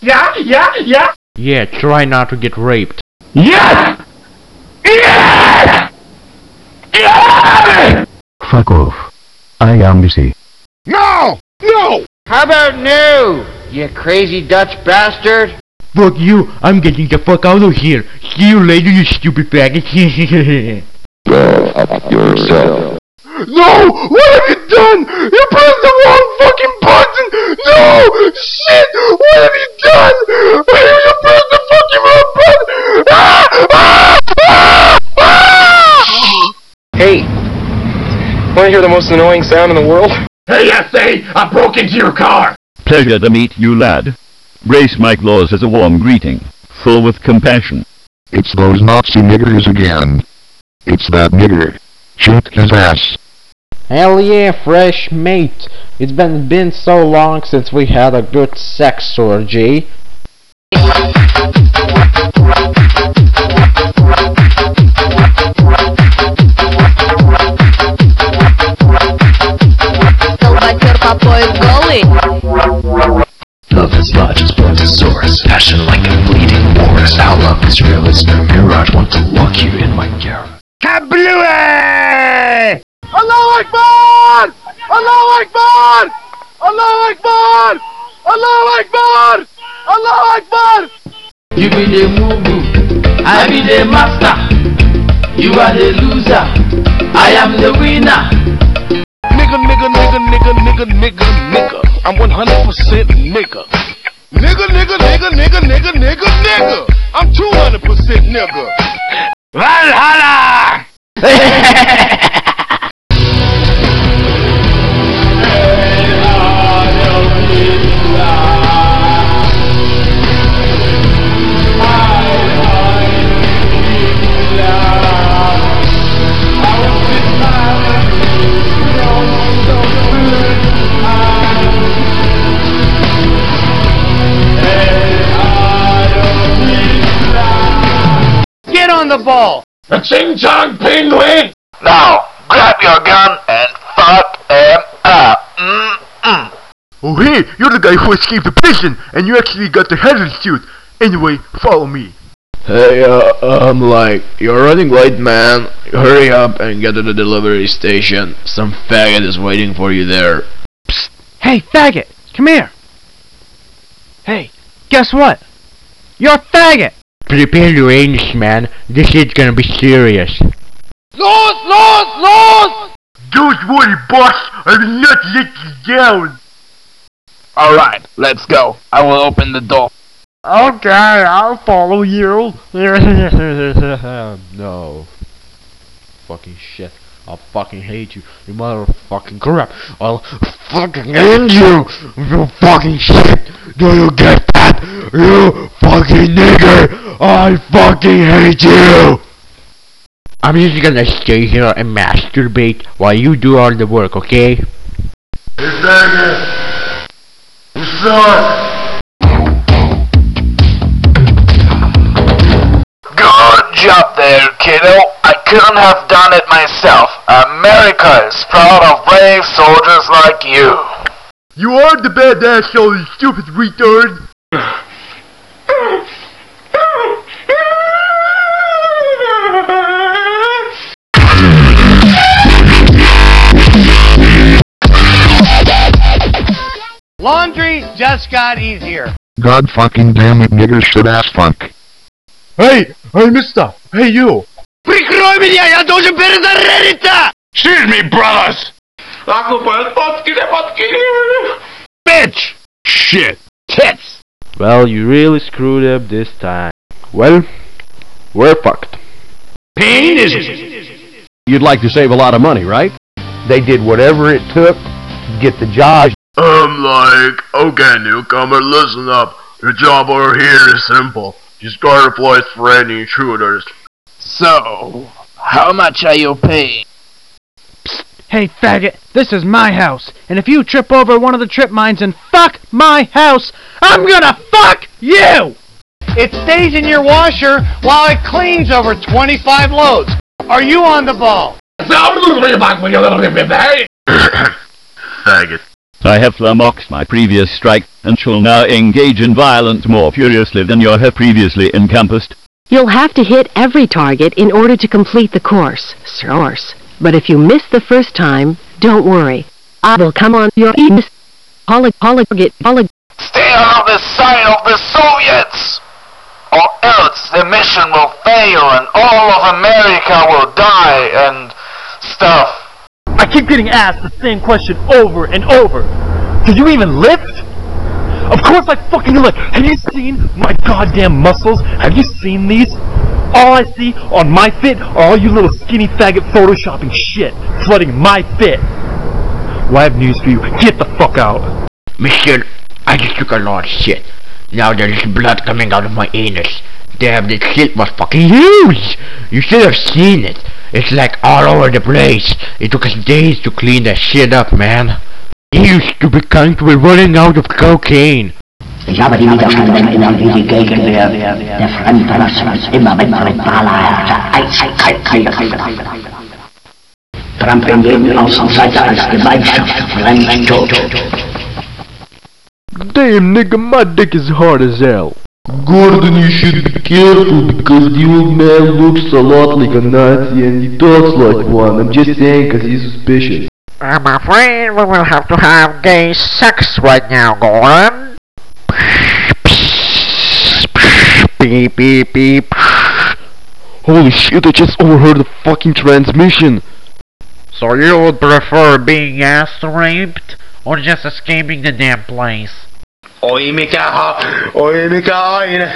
Yeah. Yeah, try not to get raped. Yes! Yes! Yes! Fuck off. I am busy. No! No! How about no, you crazy Dutch bastard? Fuck you, I'm getting the fuck out of here. See you later, you stupid faggot. Go up yourself. No! What have you done? You pressed the wrong fucking button! No! Shit! What have you done? You pressed the fucking wrong button! Hey, wanna hear the most annoying sound in the world? Hey, SA! I broke into your car! Pleasure to meet you, lad. Grace Mike Laws is a warm greeting, full with compassion. It's those Nazi niggers again. It's that nigger. Shoot his ass. Hell yeah, fresh mate. It's been so long since we had a good sex orgy. Love is large as Brontosaurus, passion like a bleeding walrus. Our love is real as no mirage, want to lock you in my caravan. Kablooey! Allahu Akbar! Allahu Akbar! Allahu Akbar! Allahu Akbar! Allahu Akbar! You be the moo-moo, I be the master. You are the loser, I am the winner. Nigga. I'm 100% nigga. Nigga. I'm 200% nigga. Valhalla! Get on the ball! The Ching Chong Penguin! Now, grab your gun and fuck him up. Oh hey, you're the guy who escaped the prison, and you actually got the hazard suit. Anyway, follow me. Hey, you're running late, man. Hurry up and get to the delivery station. Some faggot is waiting for you there. Psst. Hey, faggot, come here. Hey, guess what? You're a faggot! Prepare your anus, man. This shit's gonna be serious. Lost! Don't worry, boss. I will not let you down. Alright, let's go. I will open the door. Okay, I'll follow you. No. Fucking shit. I'll fucking hate you. You motherfucking crap. I'll fucking end you. You fucking shit. Do you get that? You fucking nigger. I fucking hate you. I'm just gonna stay here and masturbate while you do all the work, okay? Hey, faggot! You suck! Good job there, kiddo. I couldn't have done it myself. America is proud of brave soldiers like you. You are the badass, you stupid retard. Laundry just got easier. God fucking damn it, nigger shit ass fuck. Hey, mister. Hey, you. Прикрой меня, я должен перезарядиться! Excuse me, brothers! Bitch! Shit! Tits! Well, you really screwed up this time. Well, we're fucked. Pain is... You'd like to save a lot of money, right? They did whatever it took to get the job. Okay, newcomer, listen up. Your job over here is simple. Just guard the place for any intruders. So, how much are you paying? Psst. Hey, faggot, this is my house, and if you trip over one of the trip mines and fuck my house, I'm gonna fuck you! It stays in your washer while it cleans over 25 loads. Are you on the ball? Faggot. I have flummoxed my previous strike, and shall now engage in violence more furiously than you have previously encompassed. You'll have to hit every target in order to complete the course, Source. But if you miss the first time, don't worry. I will come on your Stay on the side of the Soviets! Or else the mission will fail and all of America will die and stuff. I keep getting asked the same question over and over. Do you even lift? Of course I fucking lift. Have you seen my goddamn muscles? Have you seen these? All I see on my fit are all you little skinny faggot photoshopping shit flooding my fit. Well, I have news for you. Get the fuck out. Mister, I just took a lot of shit. Now there's blood coming out of my anus. Damn, this shit was fucking huge! You should have seen it. It's like all over the place. It took us days to clean that shit up, man. You stupid cunt, we're running out of cocaine. Ich habe die Widerstände immer wie die Gegenwehr der Fremdverlassung immer mit brutaler Härte trampeln jeden Außenseiter als Gemeinschaft fremd tot. Damn, nigga, my dick is hard as hell. Gordon, you should be careful because the old man looks a lot like a Nazi and he talks like one. I'm just saying because he's suspicious. I'm afraid we will have to have gay sex right now, Gordon. Beep, beep, beep. Holy shit, I just overheard the fucking transmission. So you would prefer being ass raped or just escaping the damn place? Oi mikä aine.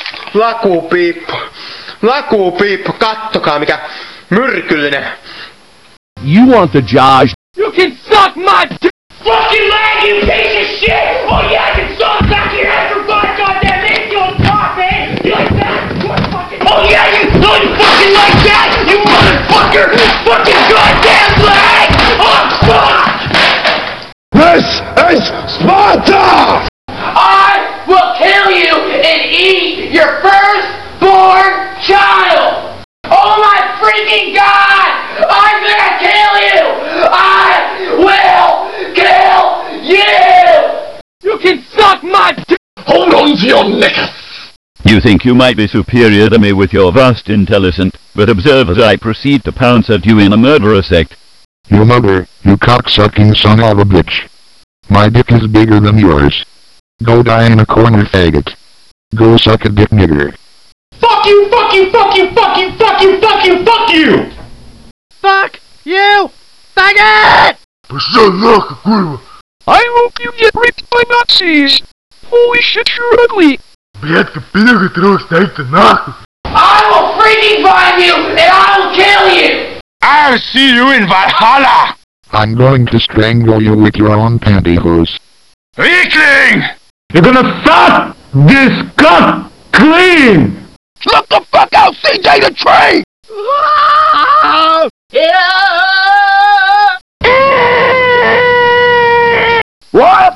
Lakupiippu, kattokaa mikä myrkyllinen. You want the Josh? You can suck my fucking leg, you piece of shit! Oh yeah, I can suck back your ass for 5 goddamn minutes, you don't talk, man! You like that? Oh yeah, you fucking like that, you motherfucker! Fucking goddamn leg! Oh fuck! This is Sparta! I will kill you and eat your firstborn child! Oh my freaking god! I'm gonna kill you! I will kill you! You can suck my Hold on to your neck! You think you might be superior to me with your vast intelligence, but observe as I proceed to pounce at you in a murderous act. Your mother, you cocksucking son of a bitch. My dick is bigger than yours. Go die in a corner, faggot. Go suck a dick, nigger. Fuck you, fuck you, fuck you, fuck you, fuck you, fuck you, fuck you! Fuck you, faggot! I hope you get raped by Nazis! Holy shit, you're ugly! I will freaking find you and I will kill you! I'll see you in Valhalla! I'm going to strangle you with your own pantyhose. Weakling! You're gonna suck this gut clean! Look the fuck out, CJ the train! What?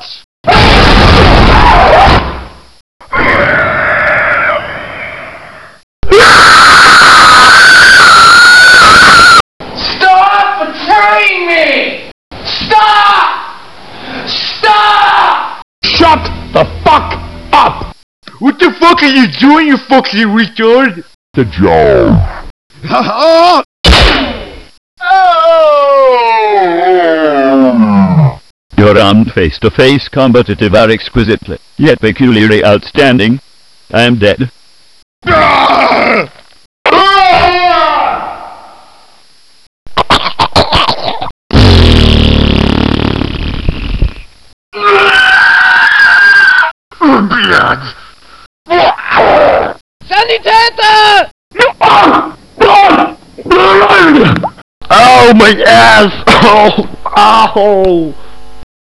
Stop betraying me! Stop! Stop! Shut the fuck up! What the fuck are you doing, you fucking retard? The job. Your armed face-to-face combative are exquisitely, yet peculiarly outstanding. I am dead. Sanitäter! Oh, my ass! Oh! Ow!